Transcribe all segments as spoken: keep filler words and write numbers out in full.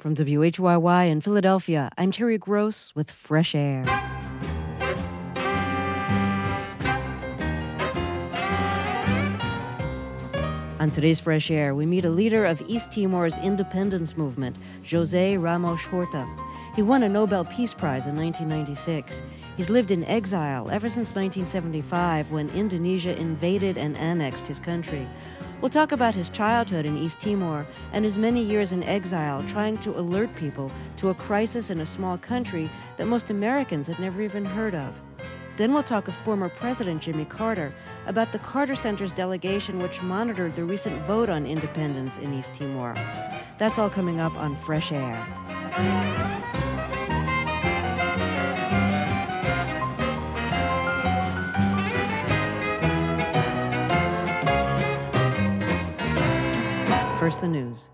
From W H Y Y in Philadelphia, I'm Terry Gross with Fresh Air. On today's Fresh Air, we meet a leader of East Timor's independence movement, José Ramos Horta. He won a Nobel Peace Prize in nineteen ninety-six. He's lived in exile ever since nineteen seventy-five, when Indonesia invaded and annexed his country. We'll talk about his childhood in East Timor and his many years in exile, trying to alert people to a crisis in a small country that most Americans had never even heard of. Then we'll talk with former President Jimmy Carter about the Carter Center's delegation which monitored the recent vote on independence in East Timor. That's all coming up on Fresh Air. First, the news.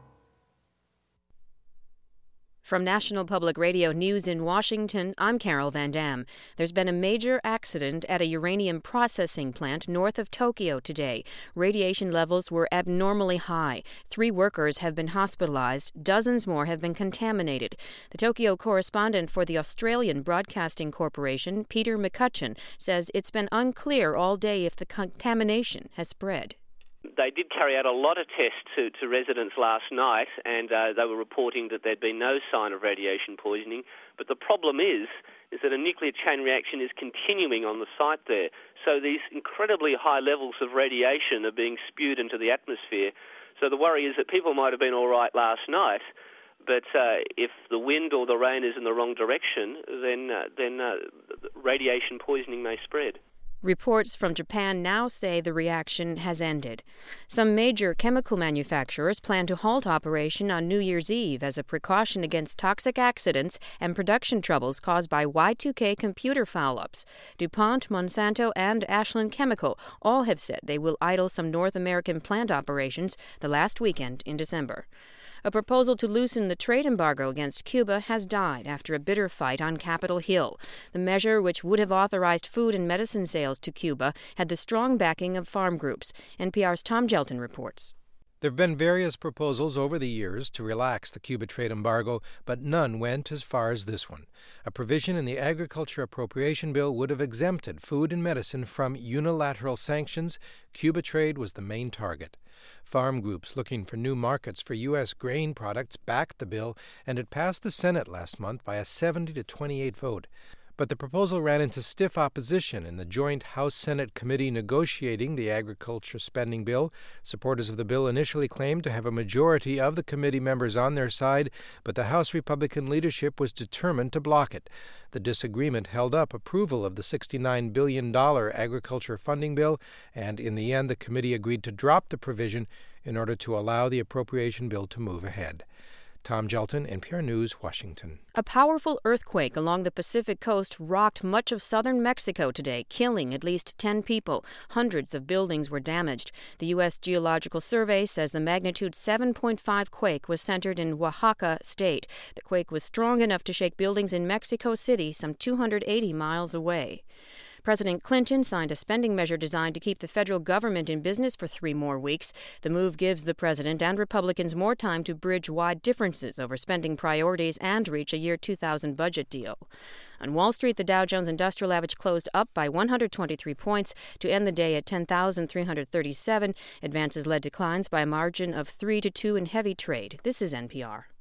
From National Public Radio News in Washington, I'm Carol Van Dam. There's been a major accident at a uranium processing plant north of Tokyo today. Radiation levels were abnormally high. Three workers have been hospitalized. Dozens more have been contaminated. The Tokyo correspondent for the Australian Broadcasting Corporation, Peter McCutcheon, says it's been unclear all day if the contamination has spread. They did carry out a lot of tests to, to residents last night, and uh, they were reporting that there'd been no sign of radiation poisoning. But the problem is, is that a nuclear chain reaction is continuing on the site there. So these incredibly high levels of radiation are being spewed into the atmosphere. So the worry is that people might have been all right last night, but uh, if the wind or the rain is in the wrong direction, then, uh, then uh, radiation poisoning may spread. Reports from Japan now say the reaction has ended. Some major chemical manufacturers plan to halt operation on New Year's Eve as a precaution against toxic accidents and production troubles caused by Y two K computer foul-ups. DuPont, Monsanto, and Ashland Chemical all have said they will idle some North American plant operations the last weekend in December. A proposal to loosen the trade embargo against Cuba has died after a bitter fight on Capitol Hill. The measure, which would have authorized food and medicine sales to Cuba, had the strong backing of farm groups. N P R's Tom Gelton reports. There have been various proposals over the years to relax the Cuba trade embargo, but none went as far as this one. A provision in the Agriculture Appropriation Bill would have exempted food and medicine from unilateral sanctions. Cuba trade was the main target. Farm groups looking for new markets for U S grain products backed the bill, and it passed the Senate last month by a seventy to twenty-eight vote. But the proposal ran into stiff opposition in the joint House-Senate committee negotiating the agriculture spending bill. Supporters of the bill initially claimed to have a majority of the committee members on their side, but the House Republican leadership was determined to block it. The disagreement held up approval of the sixty-nine billion dollars agriculture funding bill, and in the end the committee agreed to drop the provision in order to allow the appropriation bill to move ahead. Tom Gelton, N P R News, Washington. A powerful earthquake along the Pacific coast rocked much of southern Mexico today, killing at least ten people. Hundreds of buildings were damaged. The U S Geological Survey says the magnitude seven point five quake was centered in Oaxaca state. The quake was strong enough to shake buildings in Mexico City, some two hundred eighty miles away. President Clinton signed a spending measure designed to keep the federal government in business for three more weeks. The move gives the president and Republicans more time to bridge wide differences over spending priorities and reach a year two thousand budget deal. On Wall Street, the Dow Jones Industrial Average closed up by one hundred twenty-three points to end the day at ten thousand three hundred thirty-seven. Advances led declines by a margin of three to two in heavy trade. This is N P R.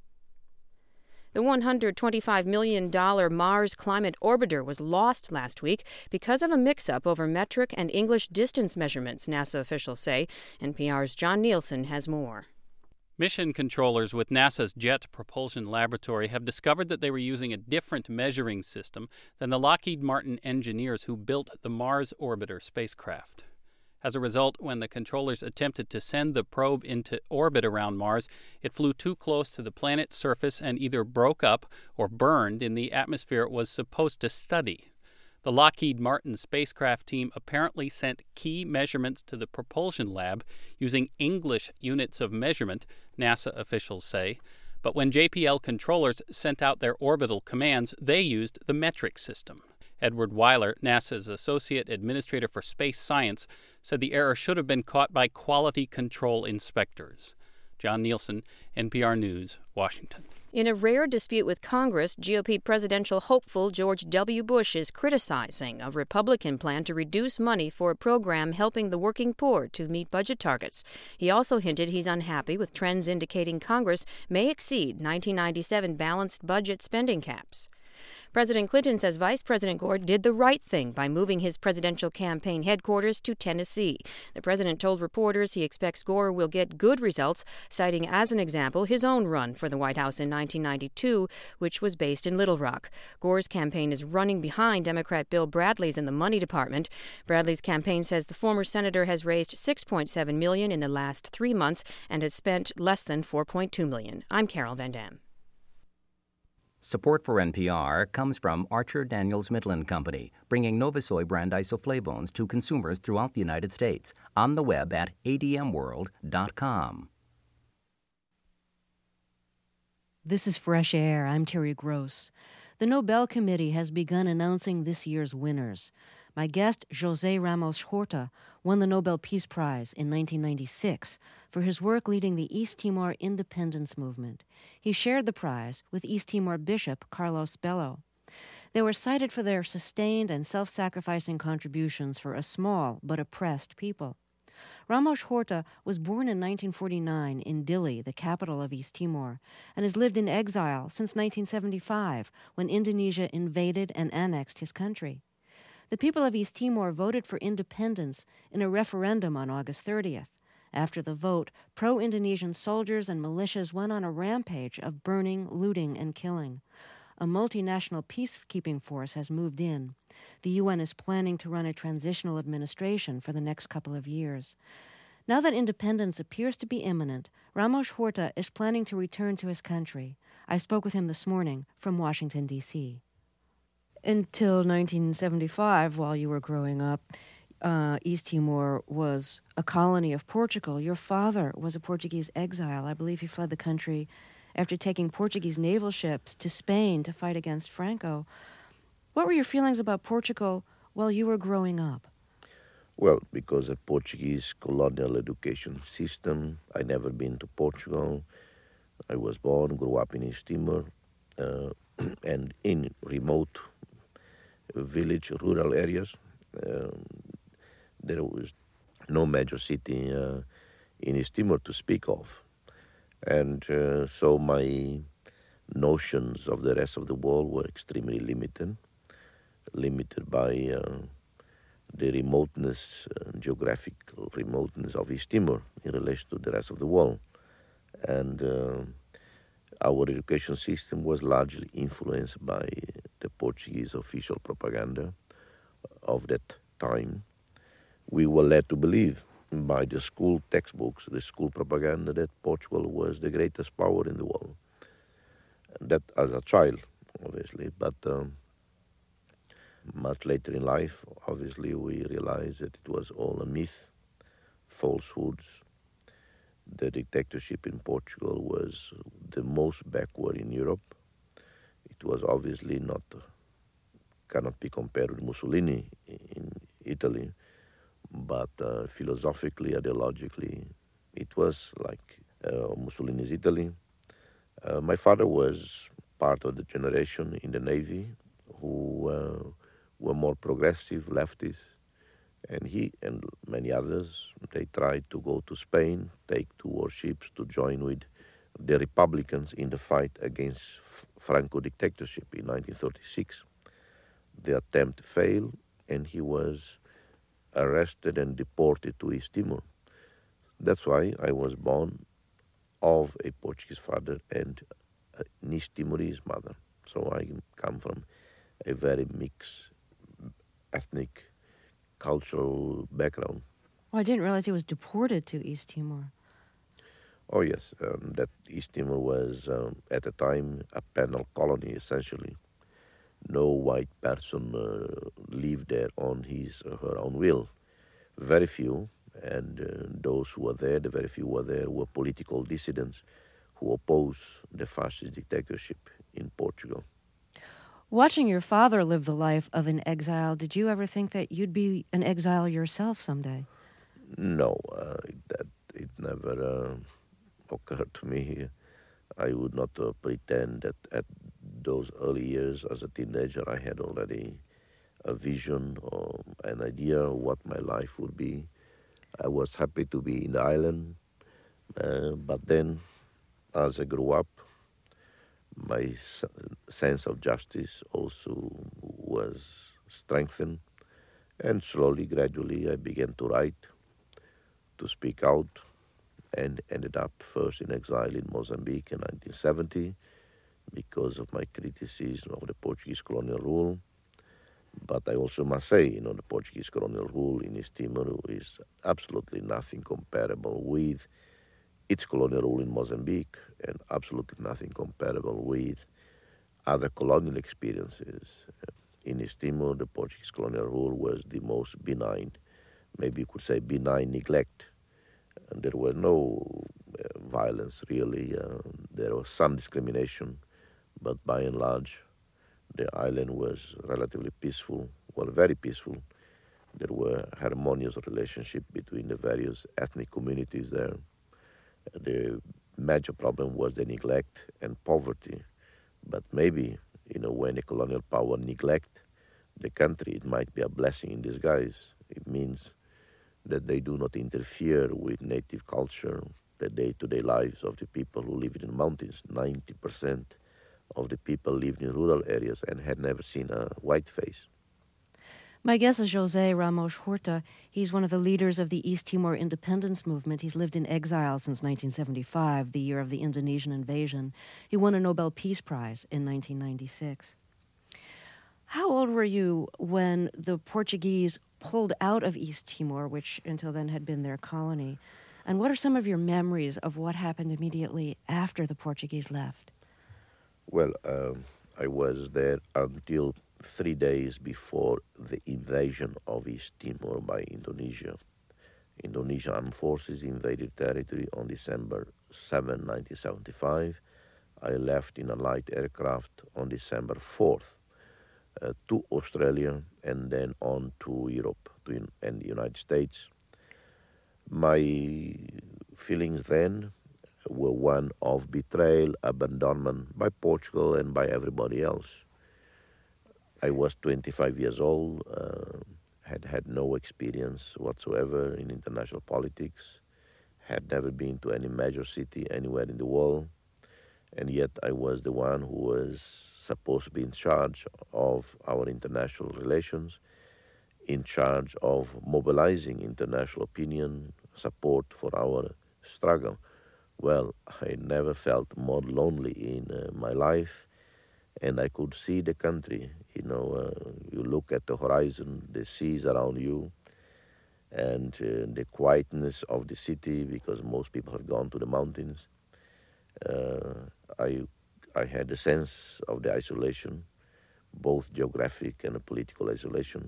The one hundred twenty-five million dollars Mars Climate Orbiter was lost last week because of a mix-up over metric and English distance measurements, NASA officials say. N P R's John Nielsen has more. Mission controllers with NASA's Jet Propulsion Laboratory have discovered that they were using a different measuring system than the Lockheed Martin engineers who built the Mars Orbiter spacecraft. As a result, when the controllers attempted to send the probe into orbit around Mars, it flew too close to the planet's surface and either broke up or burned in the atmosphere it was supposed to study. The Lockheed Martin spacecraft team apparently sent key measurements to the propulsion lab using English units of measurement, NASA officials say. But when J P L controllers sent out their orbital commands, they used the metric system. Edward Weiler, NASA's Associate Administrator for Space Science, said the error should have been caught by quality control inspectors. John Nielsen, N P R News, Washington. In a rare dispute with Congress, G O P presidential hopeful George W. Bush is criticizing a Republican plan to reduce money for a program helping the working poor to meet budget targets. He also hinted he's unhappy with trends indicating Congress may exceed nineteen ninety-seven balanced budget spending caps. President Clinton says Vice President Gore did the right thing by moving his presidential campaign headquarters to Tennessee. The president told reporters he expects Gore will get good results, citing as an example his own run for the White House in nineteen ninety-two, which was based in Little Rock. Gore's campaign is running behind Democrat Bill Bradley's in the money department. Bradley's campaign says the former senator has raised six point seven million dollars in the last three months and has spent less than four point two million dollars. I'm Carol Van Dam. Support for N P R comes from Archer Daniels Midland Company, bringing Novasoy brand isoflavones to consumers throughout the United States, on the web at a d m world dot com. This is Fresh Air. I'm Terry Gross. The Nobel Committee has begun announcing this year's winners. My guest, José Ramos Horta, won the Nobel Peace Prize in nineteen ninety-six for his work leading the East Timor independence movement. He shared the prize with East Timor Bishop Carlos Bello. They were cited for their sustained and self-sacrificing contributions for a small but oppressed people. Ramos Horta was born in nineteen forty-nine in Dili, the capital of East Timor, and has lived in exile since nineteen seventy-five, when Indonesia invaded and annexed his country. The people of East Timor voted for independence in a referendum on August thirtieth. After the vote, pro-Indonesian soldiers and militias went on a rampage of burning, looting, and killing. A multinational peacekeeping force has moved in. The U N is planning to run a transitional administration for the next couple of years. Now that independence appears to be imminent, Ramos Horta is planning to return to his country. I spoke with him this morning from Washington, D C Until nineteen seventy-five, while you were growing up, uh, East Timor was a colony of Portugal. Your father was a Portuguese exile. I believe he fled the country after taking Portuguese naval ships to Spain to fight against Franco. What were your feelings about Portugal while you were growing up? Well, because of Portuguese colonial education system, I never been to Portugal. I was born, grew up in East Timor, uh, and in remote village, rural areas. Um, there was no major city uh, in East Timor to speak of. And uh, so my notions of the rest of the world were extremely limited, limited by uh, the remoteness, uh, geographical remoteness of East Timor in relation to the rest of the world. And uh, our education system was largely influenced by the Portuguese official propaganda of that time. We were led to believe by the school textbooks, the school propaganda, that Portugal was the greatest power in the world. That as a child, obviously, but um, much later in life, obviously, we realized that it was all a myth, falsehoods. The dictatorship in Portugal was the most backward in Europe. It was obviously not, cannot be compared with Mussolini in Italy, but uh, philosophically, ideologically, it was like uh, Mussolini's Italy. Uh, my father was part of the generation in the Navy who uh, were more progressive, leftists, and he and many others, they tried to go to Spain, take two warships to join with the Republicans in the fight against Franco dictatorship in nineteen thirty-six. The attempt failed, and he was arrested and deported to East Timor. That's why I was born of a Portuguese father and an East Timorese mother. So I come from a very mixed ethnic, cultural background. Oh, I didn't realize he was deported to East Timor. Oh, yes. Um, that East Timor was, um, at the time, a penal colony, essentially. No white person uh, lived there on his or her own will. Very few, and uh, those who were there, the very few who were there, were political dissidents who opposed the fascist dictatorship in Portugal. Watching your father live the life of an exile, did you ever think that you'd be an exile yourself someday? No, uh, that it never uh, occurred to me. I would not uh, pretend that at those early years as a teenager I had already a vision or an idea of what my life would be. I was happy to be in the island, uh, but then as I grew up, my s- sense of justice also was strengthened, and slowly, gradually, I began to write, to speak out, and ended up first in exile in Mozambique in nineteen seventy because of my criticism of the Portuguese colonial rule. But I also must say, you know, the Portuguese colonial rule in East Timor is absolutely nothing comparable with its colonial rule in Mozambique, and absolutely nothing comparable with other colonial experiences. In East Timor, the Portuguese colonial rule was the most benign, maybe you could say benign neglect. And there was no uh, violence really. Uh, there was some discrimination, but by and large, the island was relatively peaceful, well, very peaceful. There were harmonious relationships between the various ethnic communities there. The major problem was the neglect and poverty. But maybe, you know, when a colonial power neglect the country, it might be a blessing in disguise. It means that they do not interfere with native culture, the day-to-day lives of the people who live in the mountains. ninety percent of the people lived in rural areas and had never seen a white face. My guest is José Ramos Horta. He's one of the leaders of the East Timor independence movement. He's lived in exile since nineteen seventy-five, the year of the Indonesian invasion. He won a Nobel Peace Prize in nineteen ninety-six. How old were you when the Portuguese pulled out of East Timor, which until then had been their colony? And what are some of your memories of what happened immediately after the Portuguese left? Well, um, I was there until three days before the invasion of East Timor by Indonesia. Indonesian armed forces invaded territory on December seventh, nineteen seventy-five. I left in a light aircraft on December fourth uh, to Australia and then on to Europe to in, and the United States. My feelings then were one of betrayal, abandonment by Portugal and by everybody else. I was twenty-five years old, uh, had had no experience whatsoever in international politics, had never been to any major city anywhere in the world, and yet I was the one who was supposed to be in charge of our international relations, in charge of mobilizing international opinion, support for our struggle. Well, I never felt more lonely in uh, my life, and I could see the country. You know, uh, you look at the horizon, the seas around you, and uh, the quietness of the city because most people have gone to the mountains. Uh, I, I had a sense of the isolation, both geographic and political isolation,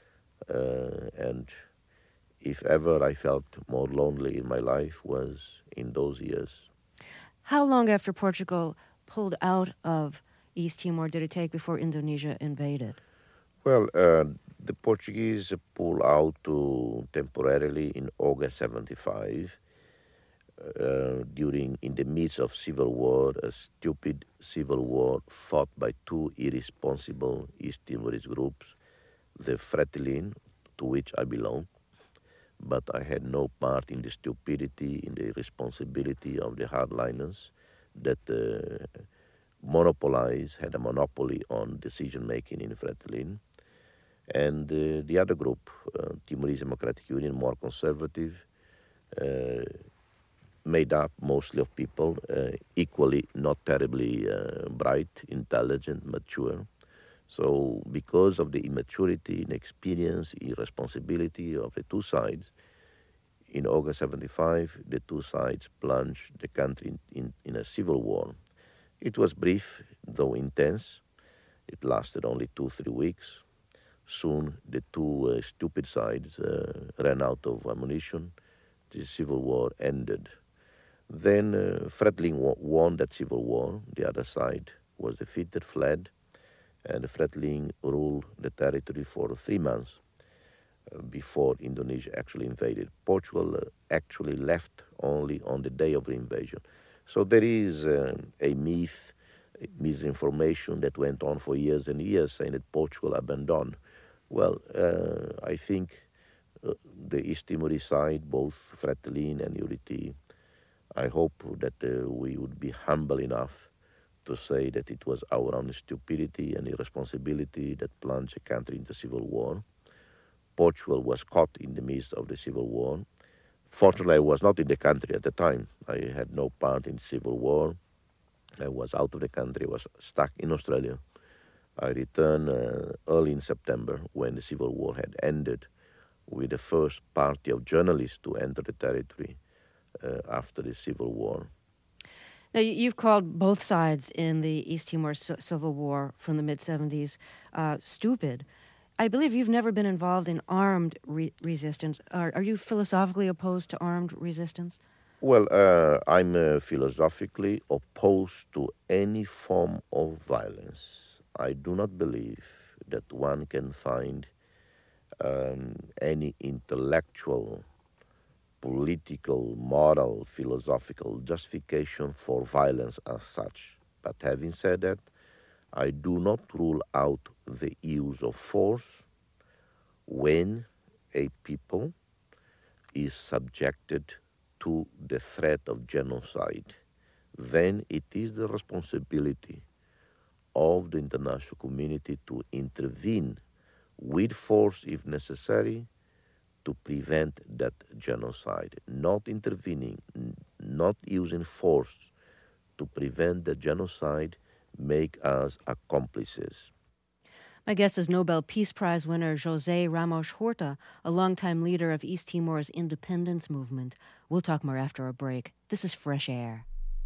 uh, and if ever I felt more lonely in my life was in those years. How long after Portugal pulled out of East Timor did it take before Indonesia invaded? Well, uh, the Portuguese pulled out to temporarily in August seventy-five uh, during, in the midst of civil war, a stupid civil war fought by two irresponsible East Timorese groups, the Fretilin, to which I belong, but I had no part in the stupidity, in the irresponsibility of the hardliners that uh, monopolized, had a monopoly on decision-making in Fretilin. And uh, the other group, uh, Timorese Democratic Union, more conservative, uh, made up mostly of people uh, equally not terribly uh, bright, intelligent, mature. So because of the immaturity, inexperience, irresponsibility of the two sides, in August seventy-five, the two sides plunged the country in, in, in a civil war. It was brief, though intense. It lasted only two, three weeks. Soon the two uh, stupid sides uh, ran out of ammunition. The civil war ended. Then uh, Fretilin won that civil war. The other side was defeated, fled, and Fretilin ruled the territory for three months uh, before Indonesia actually invaded. Portugal uh, actually left only on the day of the invasion. So there is uh, a myth, a misinformation that went on for years and years, saying that Portugal abandoned. Well, uh, I think uh, the East Timorese side, both Fretilin and Unity, I hope that uh, we would be humble enough to say that it was our own stupidity and irresponsibility that plunged the country into civil war. Portugal was caught in the midst of the civil war. Fortunately, I was not in the country at the time. I had no part in the civil war. I was out of the country, I was stuck in Australia. I returned uh, early in September when the civil war had ended, with the first party of journalists to enter the territory uh, after the civil war. Now, you've called both sides in the East Timor Civil War from the mid-seventies uh, stupid. I believe you've never been involved in armed re- resistance. Are, are you philosophically opposed to armed resistance? Well, uh, I'm uh, philosophically opposed to any form of violence. I do not believe that one can find um, any intellectual, political, moral, philosophical justification for violence as such. But having said that, I do not rule out the use of force when a people is subjected to the threat of genocide. Then it is the responsibility of the international community to intervene with force if necessary to prevent that genocide. Not intervening, not using force to prevent the genocide make us accomplices. My guest is Nobel Peace Prize winner José Ramos Horta, a longtime leader of East Timor's independence movement. We'll talk more after a break. This is Fresh Air.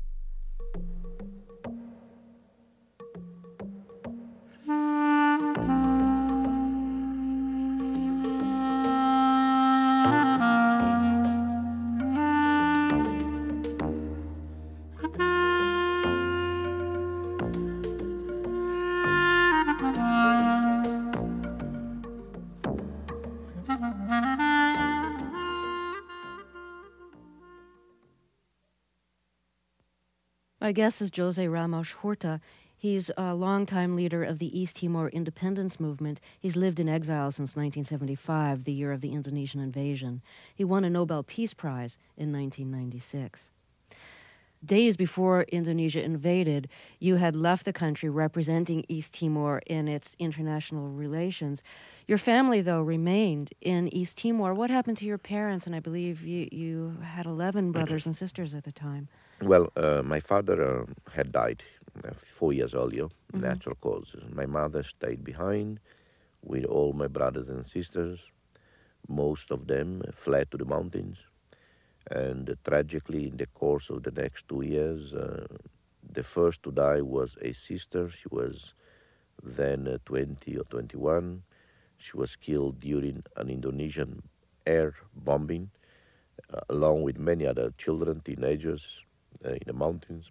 My guest is José Ramos Horta. He's a longtime leader of the East Timor independence movement. He's lived in exile since nineteen seventy-five, the year of the Indonesian invasion. He won a Nobel Peace Prize in nineteen ninety-six. Days before Indonesia invaded, you had left the country representing East Timor in its international relations. Your family, though, remained in East Timor. What happened to your parents? And I believe you, you had eleven brothers and sisters at the time. Well, uh, my father uh, had died uh, four years earlier, Mm-hmm. natural causes. My mother stayed behind with all my brothers and sisters. Most of them fled to the mountains. And uh, tragically, in the course of the next two years, uh, the first to die was a sister. She was then uh, twenty or twenty-one. She was killed during an Indonesian air bombing, uh, along with many other children, teenagers, uh, in the mountains.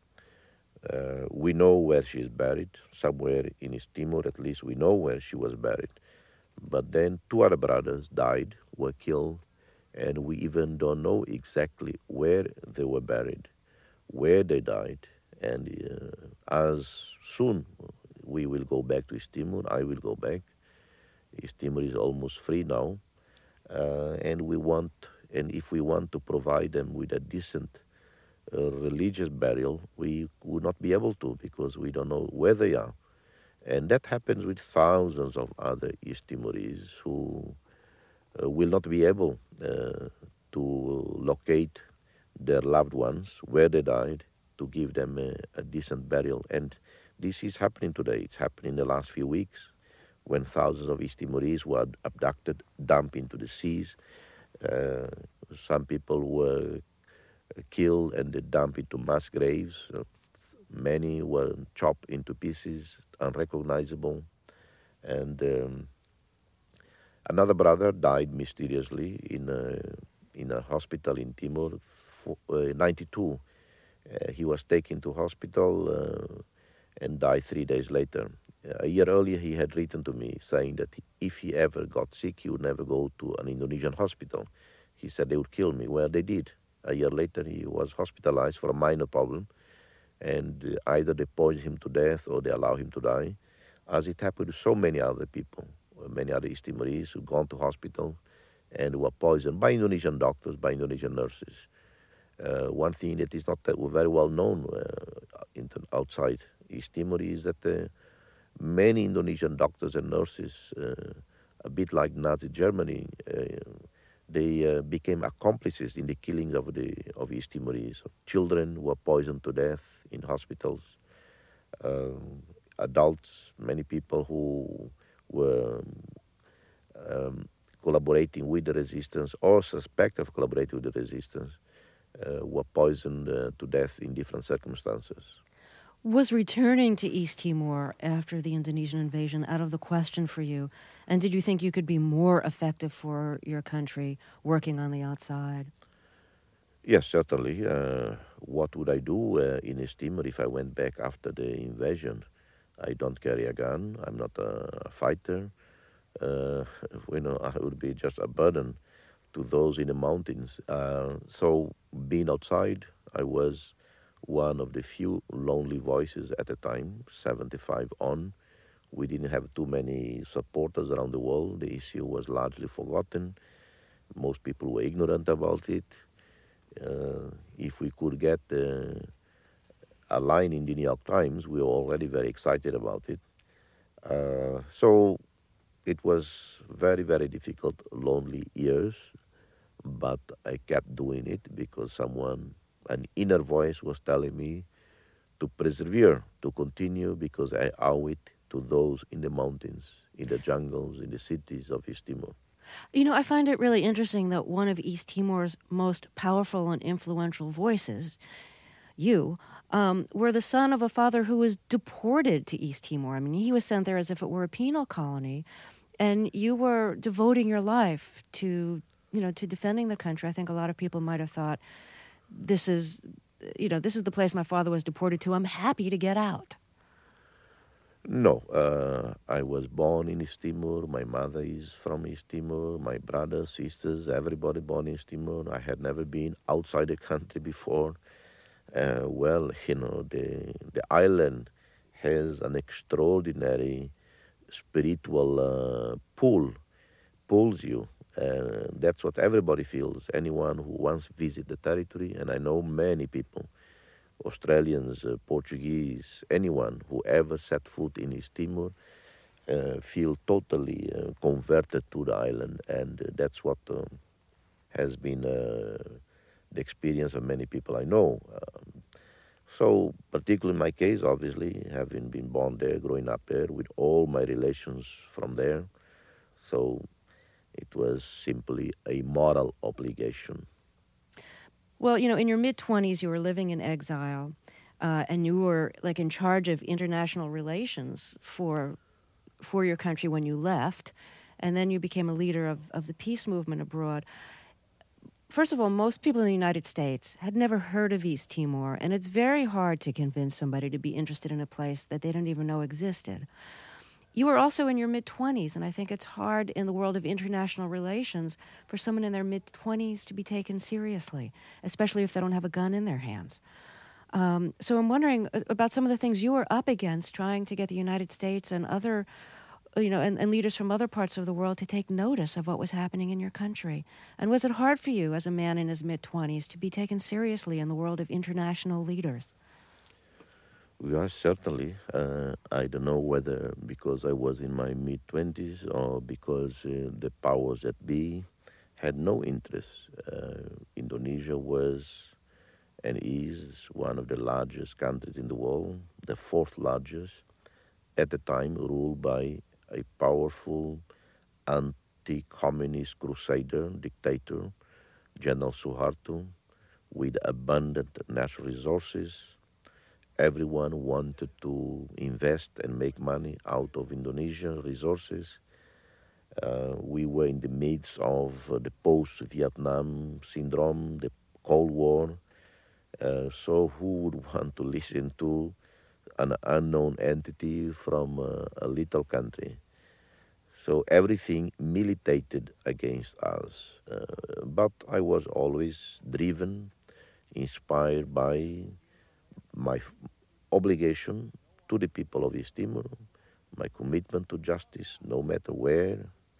Uh, we know where she is buried, somewhere in East Timor. At least we know where she was buried. But then two other brothers died, were killed, and we even don't know exactly where they were buried, where they died. And uh, as soon we will go back to East Timor, I will go back. East Timor is almost free now, uh, and we want, and if we want to provide them with a decent uh, religious burial, we would not be able to because we don't know where they are. And that happens with thousands of other East Timorese who uh, will not be able uh, to locate their loved ones, where they died, to give them a, a decent burial. And this is happening today. It's happening in the last few weeks when thousands of East Timorese were abducted, dumped into the seas. Uh, some people were killed and they dumped into mass graves. Uh, many were chopped into pieces, unrecognizable. And um, another brother died mysteriously in a, in a hospital in Timor, for, uh, ninety-two. Uh, he was taken to hospital uh, and died three days later. A year earlier, he had written to me saying that if he ever got sick, he would never go to an Indonesian hospital. He said they would kill me. Well, they did. A year later, he was hospitalized for a minor problem, and uh, either they poison him to death or they allow him to die, as it happened to so many other people, uh, many other East Timorese who've gone to hospital and were poisoned by Indonesian doctors, by Indonesian nurses. Uh, one thing that is not that very well known uh, in the, outside East Timor is that uh, many Indonesian doctors and nurses, uh, a bit like Nazi Germany, uh, they uh, became accomplices in the killings of the of East Timorese. Children were poisoned to death in hospitals. Um, adults, many people who were um, collaborating with the resistance or suspect of collaborating with the resistance uh, were poisoned uh, to death in different circumstances. Was returning to East Timor after the Indonesian invasion out of the question for you? And did you think you could be more effective for your country working on the outside? Yes, certainly. Uh, what would I do uh, in East Timor if I went back after the invasion? I don't carry a gun. I'm not a fighter. Uh, you know, I would be just a burden to those in the mountains. Uh, so being outside, I was one of the few lonely voices at the time, seventy-five on. We didn't have too many supporters around the world. The issue was largely forgotten. Most people were ignorant about it. Uh, if we could get uh, a line in the New York Times, we were already very excited about it. Uh, so it was very, very difficult, lonely years, but I kept doing it because someone, an inner voice was telling me to persevere, to continue, because I owe it to those in the mountains, in the jungles, in the cities of East Timor. You know, I find it really interesting that one of East Timor's most powerful and influential voices, you, um, were the son of a father who was deported to East Timor. I mean, he was sent there as if it were a penal colony, and you were devoting your life to, you know, to defending the country. I think a lot of people might have thought, this is, you know, this is the place my father was deported to. I'm happy to get out. No, uh, I was born in East Timor. My mother is from East Timor. My brothers, sisters, everybody born in East Timor. I had never been outside the country before. Uh, well, you know, the the island has an extraordinary spiritual uh, pull, pulls you. Uh, that's what everybody feels. Anyone who once visit the territory, and I know many people, Australians, uh, Portuguese, anyone who ever set foot in East Timor, uh, feel totally uh, converted to the island, and uh, that's what uh, has been uh, the experience of many people I know. Um, so, particularly in my case, obviously, having been born there, growing up there, with all my relations from there, so it was simply a moral obligation. Well, you know, in your mid-twenties, you were living in exile, uh, and you were, like, in charge of international relations for for your country when you left, and then you became a leader of, of the peace movement abroad. First of all, most people in the United States had never heard of East Timor, and it's very hard to convince somebody to be interested in a place that they don't even know existed. You were also in your mid-twenties, and I think it's hard in the world of international relations for someone in their mid-twenties to be taken seriously, especially if they don't have a gun in their hands. Um, so I'm wondering about some of the things you were up against trying to get the United States and other, you know, and, and leaders from other parts of the world to take notice of what was happening in your country. And was it hard for you as a man in his mid-twenties to be taken seriously in the world of international leaders? Yes, certainly. Uh, I don't know whether because I was in my mid-twenties or because uh, the powers that be had no interest. Uh, Indonesia was and is one of the largest countries in the world, the fourth largest, at the time ruled by a powerful anti-communist crusader, dictator, General Suharto, with abundant natural resources. Everyone wanted to invest and make money out of Indonesian resources. Uh, we were in the midst of uh, the post-Vietnam syndrome, the Cold War. Uh, so who would want to listen to an unknown entity from uh, a little country? So everything militated against us. Uh, but I was always driven, inspired by my f- obligation to the people of East Timor, my commitment to justice, no matter where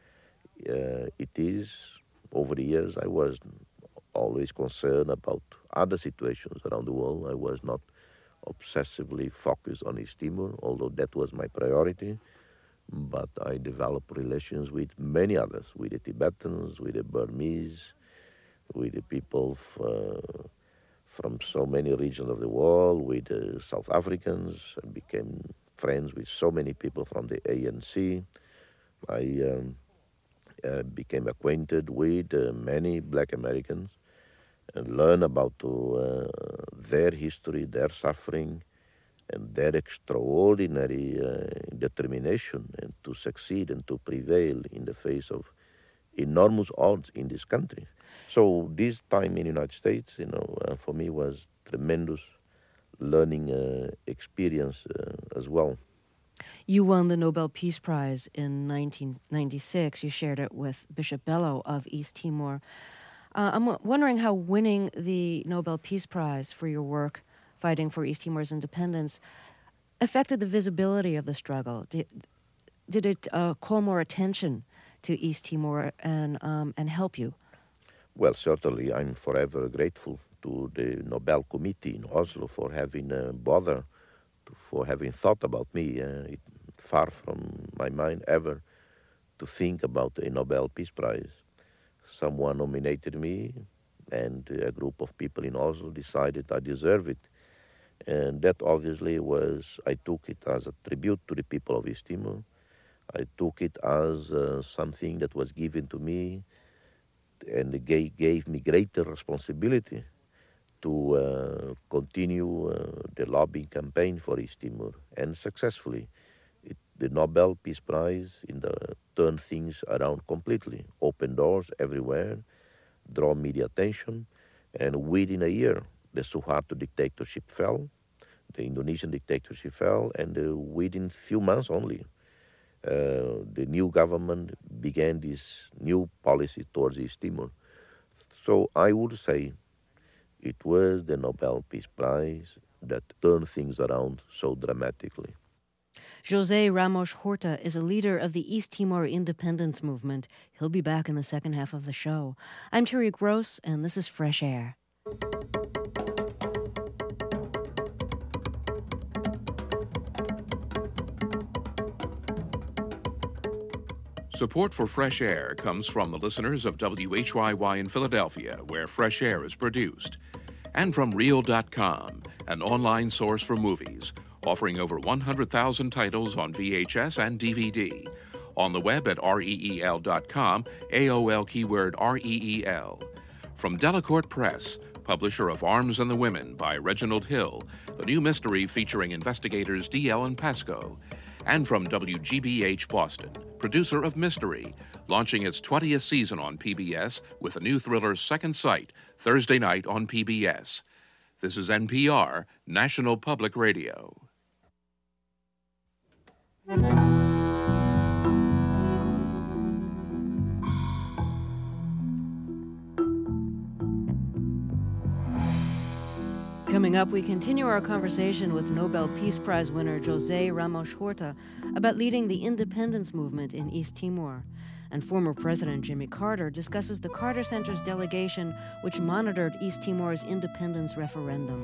uh, it is. Over the years, I was always concerned about other situations around the world. I was not obsessively focused on East Timor, although that was my priority. But I developed relations with many others, with the Tibetans, with the Burmese, with the people f- uh, from so many regions of the world, with the South Africans. I became friends with so many people from the A N C. I um, uh, became acquainted with uh, many black Americans and learned about uh, their history, their suffering, and their extraordinary uh, determination and to succeed and to prevail in the face of enormous odds in this country. So this time in the United States, you know, uh, for me was tremendous learning uh, experience uh, as well. You won the Nobel Peace Prize in nineteen ninety-six. You shared it with Bishop Bello of East Timor. Uh, I'm w- wondering how winning the Nobel Peace Prize for your work fighting for East Timor's independence affected the visibility of the struggle. Did, did it uh, call more attention to East Timor and um, and help you? Well, certainly, I'm forever grateful to the Nobel Committee in Oslo for having uh, bothered, for having thought about me. Uh, it, far from my mind ever to think about a Nobel Peace Prize. Someone nominated me, and a group of people in Oslo decided I deserve it. And that obviously was, I took it as a tribute to the people of East Timor. I took it as uh, something that was given to me and it gave, gave me greater responsibility to uh, continue uh, the lobbying campaign for East Timor, and successfully. It, the Nobel Peace Prize in the, turned things around completely, opened doors everywhere, draw media attention, and within a year, the Suharto dictatorship fell, the Indonesian dictatorship fell, and uh, within few months only, uh, the new government began this new policy towards East Timor. So I would say it was the Nobel Peace Prize that turned things around so dramatically. José Ramos Horta is a leader of the East Timor independence movement. He'll be back in the second half of the show. I'm Terry Gross, and this is Fresh Air. Support for Fresh Air comes from the listeners of W H Y Y in Philadelphia, where Fresh Air is produced, and from Reel dot com, an online source for movies, offering over one hundred thousand titles on V H S and D V D. On the web at reel dot com, A O L keyword R E E L. From Delacorte Press, publisher of Arms and the Women by Reginald Hill, the new mystery featuring investigators D L and Pasco. And from W G B H Boston, producer of Mystery, launching its twentieth season on P B S with the new thriller Second Sight, Thursday night on P B S. This is N P R, National Public Radio. Coming up, we continue our conversation with Nobel Peace Prize winner José Ramos Horta about leading the independence movement in East Timor. And former President Jimmy Carter discusses the Carter Center's delegation which monitored East Timor's independence referendum.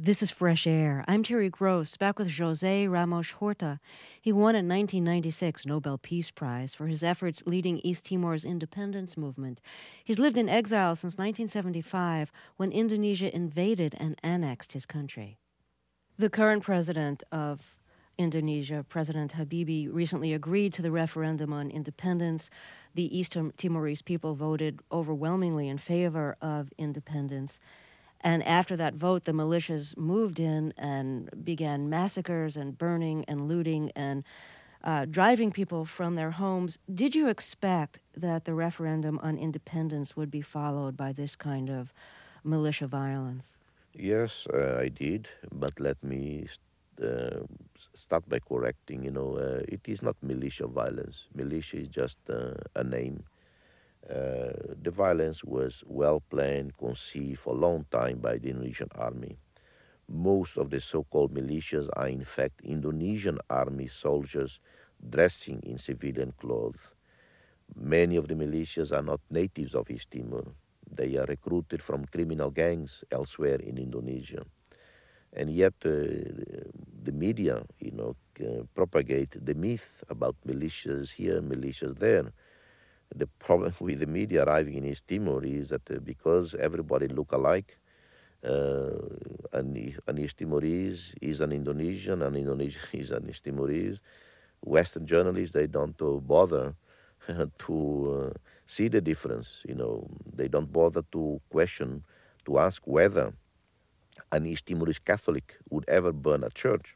This is Fresh Air. I'm Terry Gross, back with José Ramos Horta. He won a nineteen ninety-six Nobel Peace Prize for his efforts leading East Timor's independence movement. He's lived in exile since nineteen seventy-five, when Indonesia invaded and annexed his country. The current president of Indonesia, President Habibie, recently agreed to the referendum on independence. The East Timorese people voted overwhelmingly in favor of independence. And after that vote, the militias moved in and began massacres and burning and looting and uh, driving people from their homes. Did you expect that the referendum on independence would be followed by this kind of militia violence? Yes, uh, I did, but let me uh, start by correcting, you know, uh, it is not militia violence. Militia is just uh, a name. Uh, the violence was well planned, conceived for a long time by the Indonesian army. Most of the so-called militias are in fact Indonesian army soldiers dressing in civilian clothes. Many of the militias are not natives of East Timor. They are recruited from criminal gangs elsewhere in Indonesia. And yet uh, the media, you know, uh, propagate the myth about militias here, militias there. The problem with the media arriving in East Timor is that uh, because everybody look alike, uh, an, an East Timorese is an Indonesian, an Indonesian is an East Timorese. Western journalists, they don't uh, bother to uh, see the difference. You know, they don't bother to question, to ask whether an East Timorese Catholic would ever burn a church,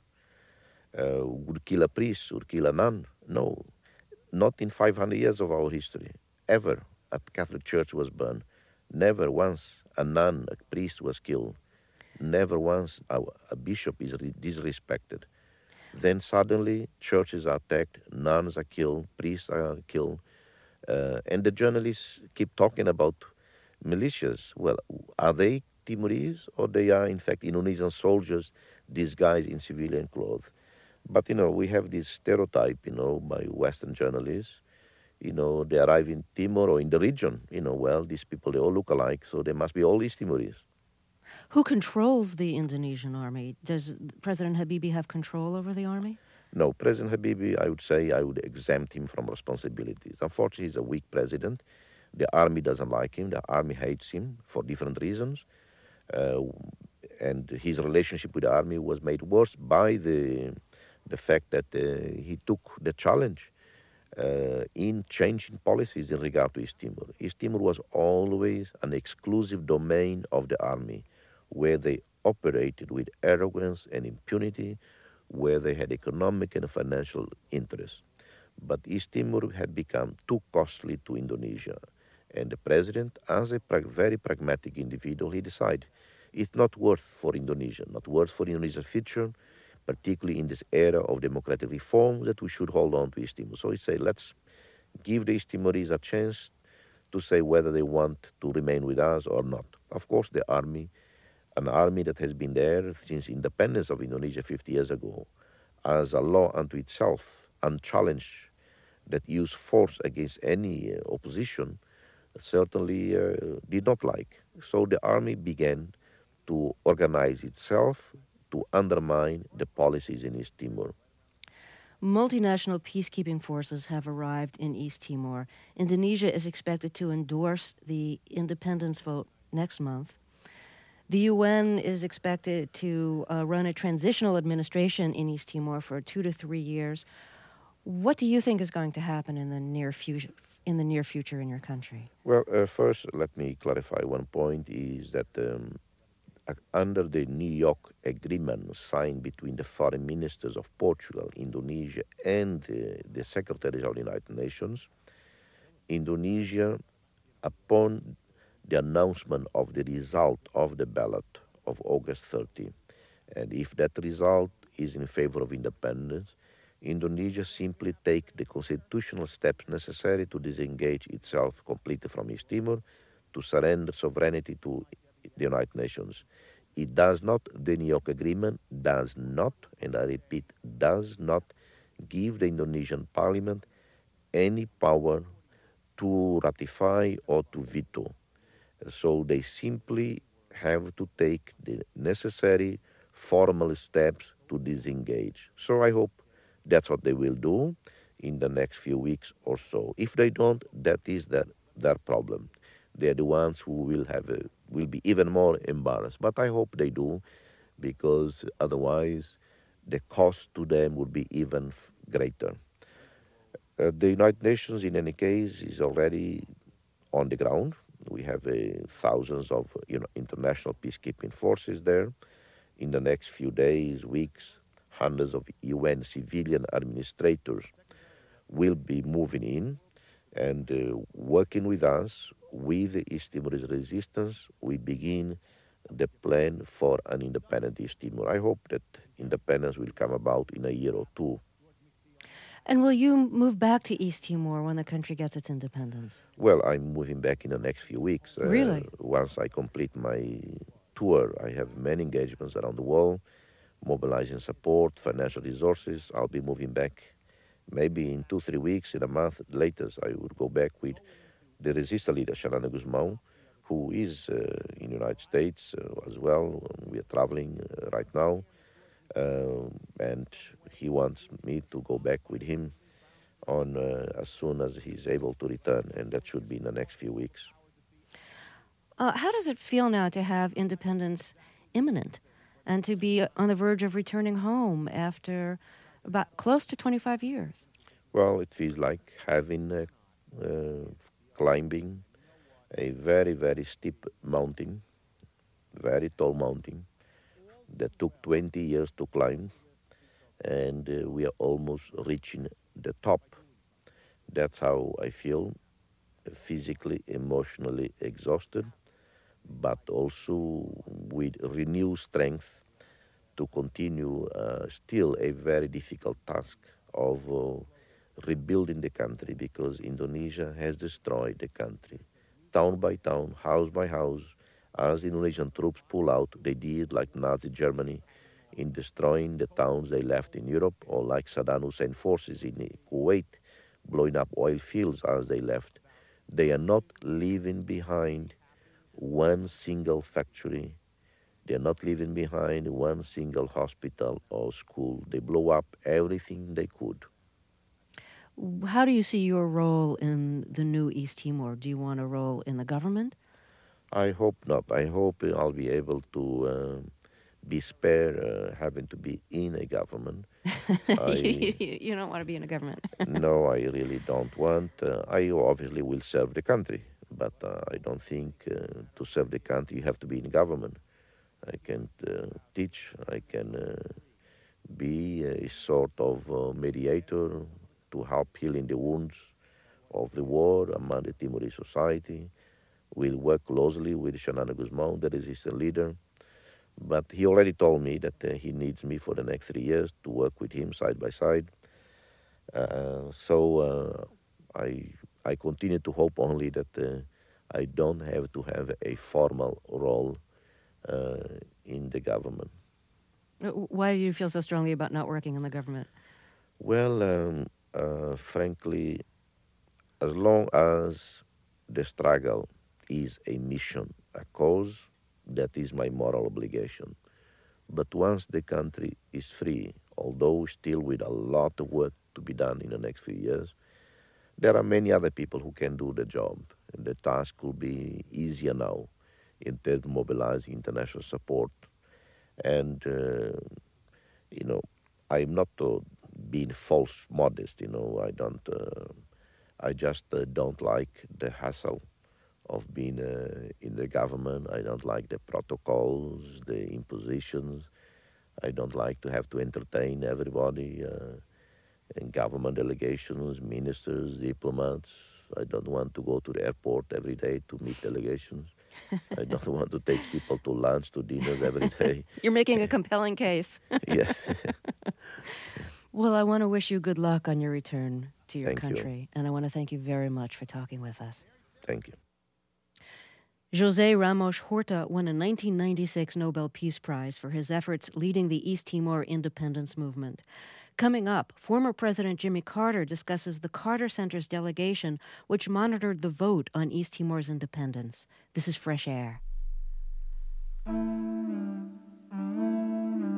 uh, would kill a priest, would kill a nun. No. Not in five hundred years of our history. Ever a Catholic church was burned. Never once a nun, a priest was killed. Never once a, a bishop is re- disrespected. Then suddenly churches are attacked, nuns are killed, priests are killed. Uh, and the journalists keep talking about militias. Well, are they Timorese or they are in fact Indonesian soldiers disguised in civilian clothes? But, you know, we have this stereotype, you know, by Western journalists. You know, they arrive in Timor or in the region. You know, well, these people, they all look alike, so they must be all East Timorese. Who controls the Indonesian army? Does President Habibie have control over the army? No, President Habibie, I would say, I would exempt him from responsibilities. Unfortunately, he's a weak president. The army doesn't like him. The army hates him for different reasons. Uh, and his relationship with the army was made worse by the... the fact that uh, he took the challenge uh, in changing policies in regard to East Timor. East Timor was always an exclusive domain of the army, where they operated with arrogance and impunity, where they had economic and financial interests. But East Timor had become too costly to Indonesia. And the president, as a pra- very pragmatic individual, he decided it's not worth for Indonesia, not worth for Indonesia's future, particularly in this era of democratic reform, that we should hold on to East Timor. So he said, let's give the East Timorese a chance to say whether they want to remain with us or not. Of course, the army, an army that has been there since independence of Indonesia fifty years ago, as a law unto itself, unchallenged, that used force against any uh, opposition, certainly uh, did not like. So the army began to organize itself to undermine the policies in East Timor. Multinational peacekeeping forces have arrived in East Timor. Indonesia is expected to endorse the independence vote next month. The U N is expected to uh, run a transitional administration in East Timor for two to three years. What do you think is going to happen in the near future in the near future in your country? Well, uh, first, let me clarify one point, is that um, under the New York Agreement signed between the foreign ministers of Portugal, Indonesia, and uh, the Secretary of the United Nations, Indonesia, upon the announcement of the result of the ballot of August thirtieth, and if that result is in favor of independence, Indonesia simply take the constitutional steps necessary to disengage itself completely from East Timor, to surrender sovereignty to the United Nations. It does not, the New York Agreement does not, and I repeat, does not give the Indonesian parliament any power to ratify or to veto. So they simply have to take the necessary formal steps to disengage. So I hope that's what they will do in the next few weeks or so. If they don't, that is their, their problem. They're the ones who will have a, will be even more embarrassed. But I hope they do, because otherwise the cost to them would be even f- greater. Uh, the United Nations, in any case, is already on the ground. We have uh, thousands of you know international peacekeeping forces there. In the next few days, weeks, hundreds of U N civilian administrators will be moving in and uh, working with us. With the East Timorese resistance, we begin the plan for an independent East Timor. I hope that independence will come about in a year or two. And will you move back to East Timor when the country gets its independence? Well, I'm moving back in the next few weeks. Uh, Really? Once I complete my tour, I have many engagements around the world, mobilizing support, financial resources. I'll be moving back maybe in two, three weeks, in a month latest. I would go back with the resistance leader, Xanana Guzmão, who is uh, in the United States uh, as well. We are traveling uh, right now. Uh, and he wants me to go back with him on uh, as soon as he's able to return, and that should be in the next few weeks. Uh, how does it feel now to have independence imminent and to be on the verge of returning home after about close to twenty-five years? Well, it feels like having uh, uh, climbing a very, very steep mountain, very tall mountain, that took twenty years to climb, and uh, we are almost reaching the top. That's how I feel, physically, emotionally exhausted, but also with renewed strength to continue uh, still a very difficult task of uh, rebuilding the country, because Indonesia has destroyed the country, town by town, house by house. As Indonesian troops pull out, they did like Nazi Germany in destroying the towns they left in Europe, or like Saddam Hussein forces in Kuwait, blowing up oil fields as they left. They are not leaving behind one single factory. They are not leaving behind one single hospital or school. They blow up everything they could. How do you see your role in the new East Timor? Do you want a role in the government? I hope not. I hope I'll be able to uh, be spared uh, having to be in a government. I, you, you don't want to be in a government. No, I really don't want. Uh, I obviously will serve the country, but uh, I don't think uh, to serve the country you have to be in government. I can uh, teach. I can uh, be a sort of uh, mediator to help healing the wounds of the war among the Timorese society. We'll work closely with Xanana Guzmão, that is his leader. But he already told me that uh, he needs me for the next three years to work with him side by side. Uh, so uh, I I continue to hope only that uh, I don't have to have a formal role uh, in the government. Why do you feel so strongly about not working in the government? Well, um, uh, frankly, as long as the struggle is a mission, a cause, that is my moral obligation. But once the country is free, although still with a lot of work to be done in the next few years, there are many other people who can do the job. And the task will be easier now in terms of mobilizing international support. And, uh, you know, I'm not uh, being false modest, you know, I don't, uh, I just uh, don't like the hassle of being uh, in the government. I don't like the protocols, the impositions. I don't like to have to entertain everybody, uh, in government delegations, ministers, diplomats. I don't want to go to the airport every day to meet delegations. I don't want to take people to lunch, to dinners every day. You're making a compelling case. Yes. Well, I want to wish you good luck on your return to your Thank country. you. And I want to thank you very much for talking with us. Thank you. José Ramos Horta won a nineteen ninety-six Nobel Peace Prize for his efforts leading the East Timor independence movement. Coming up, former President Jimmy Carter discusses the Carter Center's delegation, which monitored the vote on East Timor's independence. This is Fresh Air.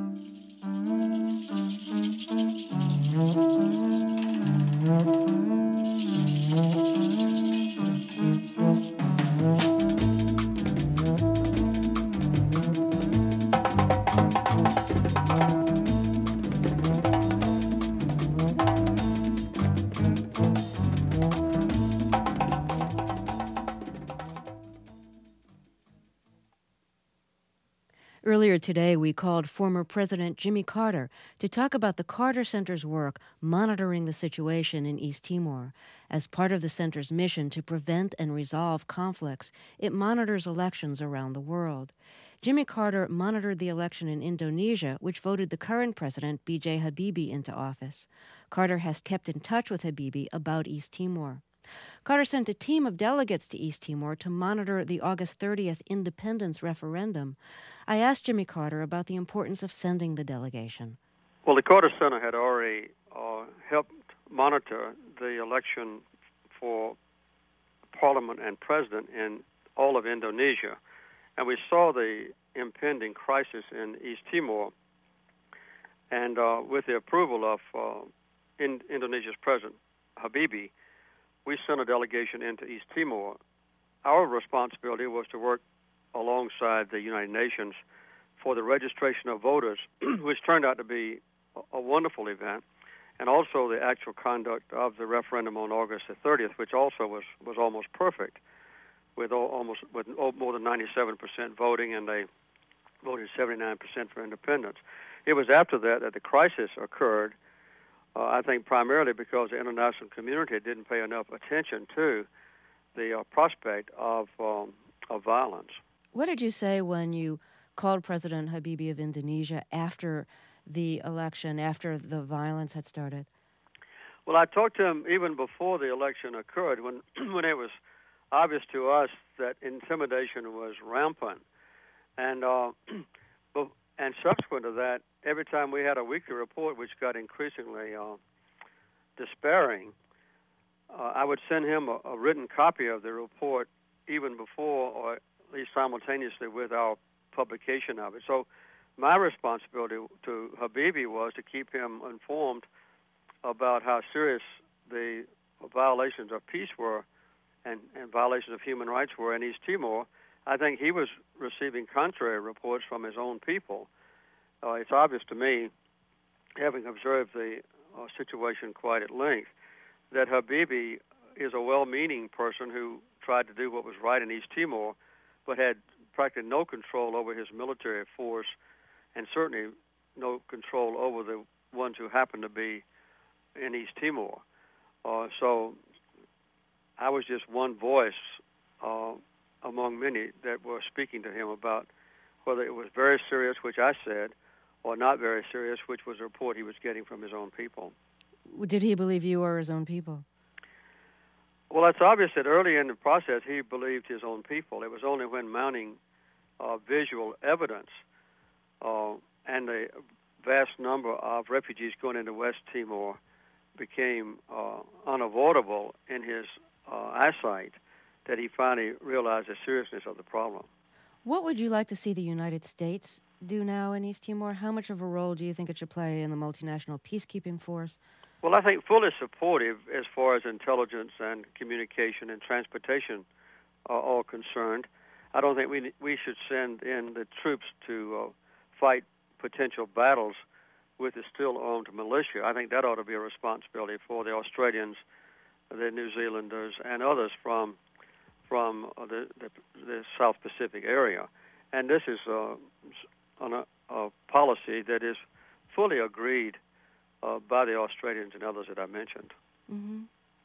Earlier today, we called former President Jimmy Carter to talk about the Carter Center's work monitoring the situation in East Timor. As part of the center's mission to prevent and resolve conflicts, it monitors elections around the world. Jimmy Carter monitored the election in Indonesia, which voted the current president, B J Habibie, into office. Carter has kept in touch with Habibie about East Timor. Carter sent a team of delegates to East Timor to monitor the August thirtieth independence referendum. I asked Jimmy Carter about the importance of sending the delegation. Well, the Carter Center had already uh, helped monitor the election for parliament and president in all of Indonesia. And we saw the impending crisis in East Timor. And uh, with the approval of uh, in Indonesia's president, Habibie, we sent a delegation into East Timor. Our responsibility was to work alongside the United Nations for the registration of voters, which turned out to be a wonderful event, and also the actual conduct of the referendum on August the thirtieth, which also was, was almost perfect, with almost with more than ninety-seven percent voting, and they voted seventy-nine percent for independence. It was after that that the crisis occurred, uh, I think primarily because the international community didn't pay enough attention to the uh, prospect of, um, of violence. What did you say when you called President Habibie of Indonesia after the election, after the violence had started? Well, I talked to him even before the election occurred, when when it was obvious to us that intimidation was rampant. And uh, and subsequent to that, every time we had a weekly report, which got increasingly uh, despairing, uh, I would send him a, a written copy of the report even before, or at least simultaneously with our publication of it. So my responsibility to Habibie was to keep him informed about how serious the violations of peace were and, and violations of human rights were in East Timor. I think he was receiving contrary reports from his own people. Uh, it's obvious to me, having observed the uh, situation quite at length, that Habibie is a well-meaning person who tried to do what was right in East Timor, but had practically no control over his military force, and certainly no control over the ones who happened to be in East Timor. Uh, so I was just one voice uh, among many that were speaking to him about whether it was very serious, which I said, or not very serious, which was a report he was getting from his own people. Did he believe you were his own people? Well, it's obvious that early in the process he believed his own people. It was only when mounting uh, visual evidence uh, and the vast number of refugees going into West Timor became uh, unavoidable in his uh, eyesight that he finally realized the seriousness of the problem. What would you like to see the United States do now in East Timor? How much of a role do you think it should play in the multinational peacekeeping force? Well, I think fully supportive as far as intelligence and communication and transportation are all concerned. I don't think we we should send in the troops to uh, fight potential battles with the still armed militia. I think that ought to be a responsibility for the Australians, the New Zealanders, and others from from uh, the, the the South Pacific area. And this is uh, on a, a policy that is fully agreed uh, by the Australians and others that I mentioned. Mm-hmm.